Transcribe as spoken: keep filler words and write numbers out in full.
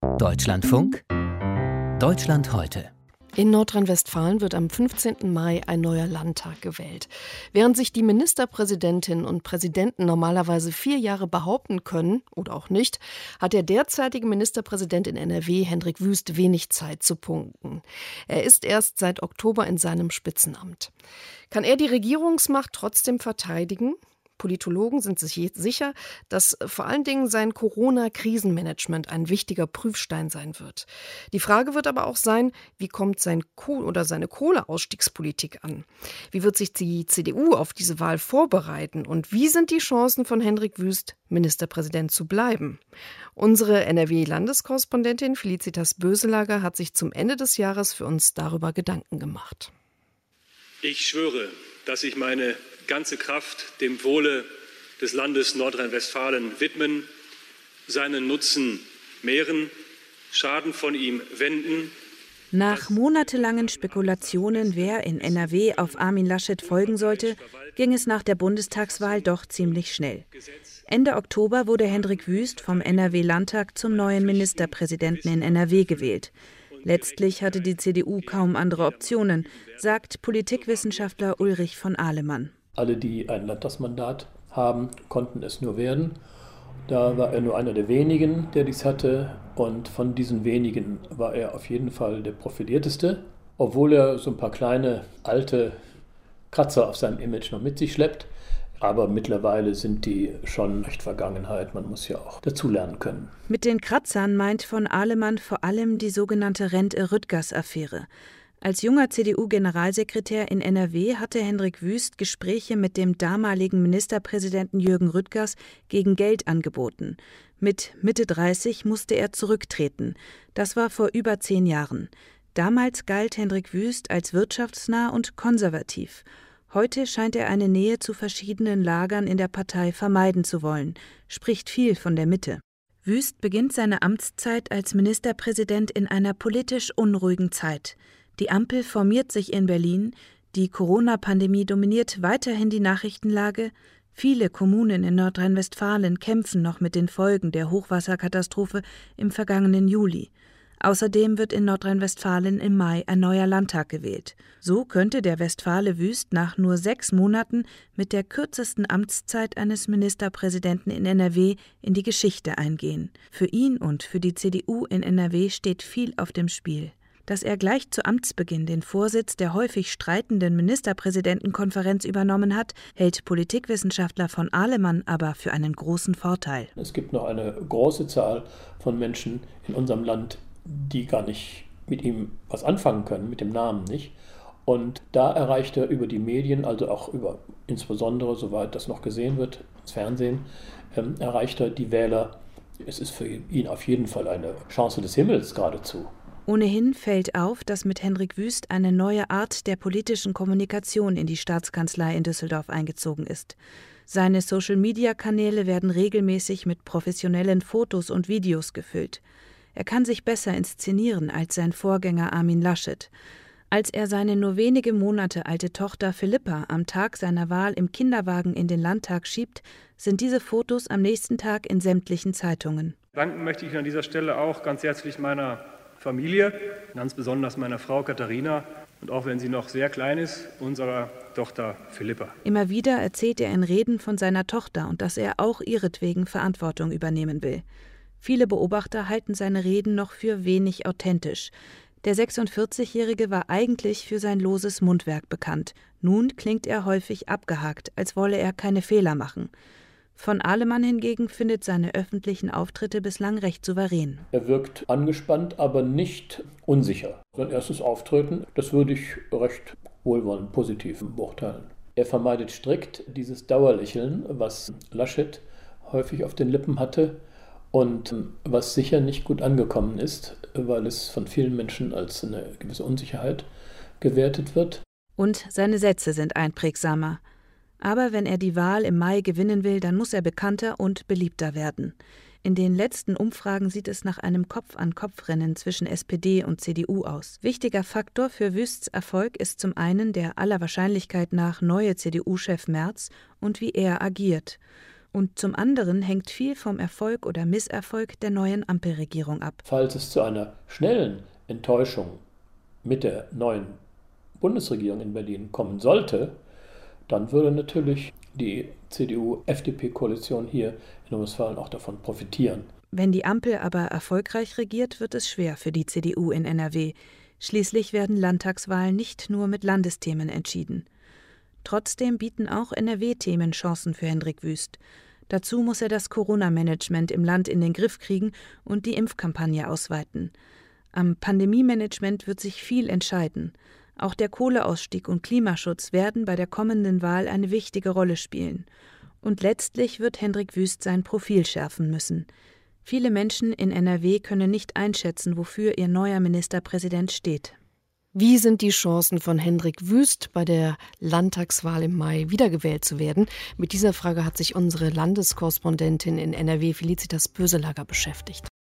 Deutschlandfunk Deutschland heute. In Nordrhein-Westfalen wird am fünfzehnten Mai ein neuer Landtag gewählt. Während sich die Ministerpräsidentinnen und Präsidenten normalerweise vier Jahre behaupten können, oder auch nicht, hat der derzeitige Ministerpräsident in N R W, Hendrik Wüst, wenig Zeit zu punkten. Er ist erst seit Oktober in seinem Spitzenamt. Kann er die Regierungsmacht trotzdem verteidigen? Politologen sind sich sicher, dass vor allen Dingen sein Corona-Krisenmanagement ein wichtiger Prüfstein sein wird. Die Frage wird aber auch sein, wie kommt sein Kohl- oder seine Kohleausstiegspolitik an? Wie wird sich die C D U auf diese Wahl vorbereiten? Und wie sind die Chancen von Hendrik Wüst, Ministerpräsident zu bleiben? Unsere N R W-Landeskorrespondentin Felicitas Böselager hat sich zum Ende des Jahres für uns darüber Gedanken gemacht. Ich schwöre, dass ich meine ganze Kraft dem Wohle des Landes Nordrhein-Westfalen widmen, seinen Nutzen mehren, Schaden von ihm wenden. Nach monatelangen Spekulationen, wer in N R W auf Armin Laschet folgen sollte, ging es nach der Bundestagswahl doch ziemlich schnell. Ende Oktober wurde Hendrik Wüst vom N R W-Landtag zum neuen Ministerpräsidenten in N R W gewählt. Letztlich hatte die C D U kaum andere Optionen, sagt Politikwissenschaftler Ulrich von Ahlemann. Alle, die ein Landtagsmandat haben, konnten es nur werden. Da war er nur einer der wenigen, der dies hatte. Und von diesen wenigen war er auf jeden Fall der profilierteste. Obwohl er so ein paar kleine, alte Kratzer auf seinem Image noch mit sich schleppt. Aber mittlerweile sind die schon echt Vergangenheit. Man muss ja auch dazulernen können. Mit den Kratzern meint von Ahlemann vor allem die sogenannte Rendt-Rüttgers-Affäre. Als junger C D U-Generalsekretär in N R W hatte Hendrik Wüst Gespräche mit dem damaligen Ministerpräsidenten Jürgen Rüttgers gegen Geld angeboten. Mit Mitte dreißig musste er zurücktreten. Das war vor über zehn Jahren. Damals galt Hendrik Wüst als wirtschaftsnah und konservativ. Heute scheint er eine Nähe zu verschiedenen Lagern in der Partei vermeiden zu wollen, spricht viel von der Mitte. Wüst beginnt seine Amtszeit als Ministerpräsident in einer politisch unruhigen Zeit. Die Ampel formiert sich in Berlin, die Corona-Pandemie dominiert weiterhin die Nachrichtenlage, viele Kommunen in Nordrhein-Westfalen kämpfen noch mit den Folgen der Hochwasserkatastrophe im vergangenen Juli. Außerdem wird in Nordrhein-Westfalen im Mai ein neuer Landtag gewählt. So könnte der Westfale Wüst nach nur sechs Monaten mit der kürzesten Amtszeit eines Ministerpräsidenten in N R W in die Geschichte eingehen. Für ihn und für die C D U in N R W steht viel auf dem Spiel. Dass er gleich zu Amtsbeginn den Vorsitz der häufig streitenden Ministerpräsidentenkonferenz übernommen hat, hält Politikwissenschaftler von Ahlemann aber für einen großen Vorteil. Es gibt noch eine große Zahl von Menschen in unserem Land, die gar nicht mit ihm was anfangen können, mit dem Namen nicht. Und da erreicht er über die Medien, also auch über insbesondere, soweit das noch gesehen wird, das Fernsehen, ähm, erreicht er die Wähler. Es ist für ihn auf jeden Fall eine Chance des Himmels geradezu. Ohnehin fällt auf, dass mit Hendrik Wüst eine neue Art der politischen Kommunikation in die Staatskanzlei in Düsseldorf eingezogen ist. Seine Social-Media-Kanäle werden regelmäßig mit professionellen Fotos und Videos gefüllt. Er kann sich besser inszenieren als sein Vorgänger Armin Laschet. Als er seine nur wenige Monate alte Tochter Philippa am Tag seiner Wahl im Kinderwagen in den Landtag schiebt, sind diese Fotos am nächsten Tag in sämtlichen Zeitungen. Danken möchte ich an dieser Stelle auch ganz herzlich meiner Familie, ganz besonders meiner Frau Katharina und auch wenn sie noch sehr klein ist, unserer Tochter Philippa. Immer wieder erzählt er in Reden von seiner Tochter und dass er auch ihretwegen Verantwortung übernehmen will. Viele Beobachter halten seine Reden noch für wenig authentisch. Der sechsundvierzigjährige war eigentlich für sein loses Mundwerk bekannt. Nun klingt er häufig abgehakt, als wolle er keine Fehler machen. Von Ahlemann hingegen findet seine öffentlichen Auftritte bislang recht souverän. Er wirkt angespannt, aber nicht unsicher. Sein erstes Auftreten, das würde ich recht wohlwollend positiv beurteilen. Er vermeidet strikt dieses Dauerlächeln, was Laschet häufig auf den Lippen hatte und was sicher nicht gut angekommen ist, weil es von vielen Menschen als eine gewisse Unsicherheit gewertet wird. Und seine Sätze sind einprägsamer. Aber wenn er die Wahl im Mai gewinnen will, dann muss er bekannter und beliebter werden. In den letzten Umfragen sieht es nach einem Kopf-an-Kopf-Rennen zwischen S P D und C D U aus. Wichtiger Faktor für Wüsts Erfolg ist zum einen der aller Wahrscheinlichkeit nach neue C D U-Chef Merz und wie er agiert. Und zum anderen hängt viel vom Erfolg oder Misserfolg der neuen Ampelregierung ab. Falls es zu einer schnellen Enttäuschung mit der neuen Bundesregierung in Berlin kommen sollte, dann würde natürlich die C D U-F D P-Koalition hier in Nordrhein-Westfalen auch davon profitieren. Wenn die Ampel aber erfolgreich regiert, wird es schwer für die C D U in N R W. Schließlich werden Landtagswahlen nicht nur mit Landesthemen entschieden. Trotzdem bieten auch N R W-Themen Chancen für Hendrik Wüst. Dazu muss er das Corona-Management im Land in den Griff kriegen und die Impfkampagne ausweiten. Am Pandemie-Management wird sich viel entscheiden. Auch der Kohleausstieg und Klimaschutz werden bei der kommenden Wahl eine wichtige Rolle spielen. Und letztlich wird Hendrik Wüst sein Profil schärfen müssen. Viele Menschen in N R W können nicht einschätzen, wofür ihr neuer Ministerpräsident steht. Wie sind die Chancen von Hendrik Wüst, bei der Landtagswahl im Mai wiedergewählt zu werden? Mit dieser Frage hat sich unsere Landeskorrespondentin in N R W, Felicitas Böselager, beschäftigt.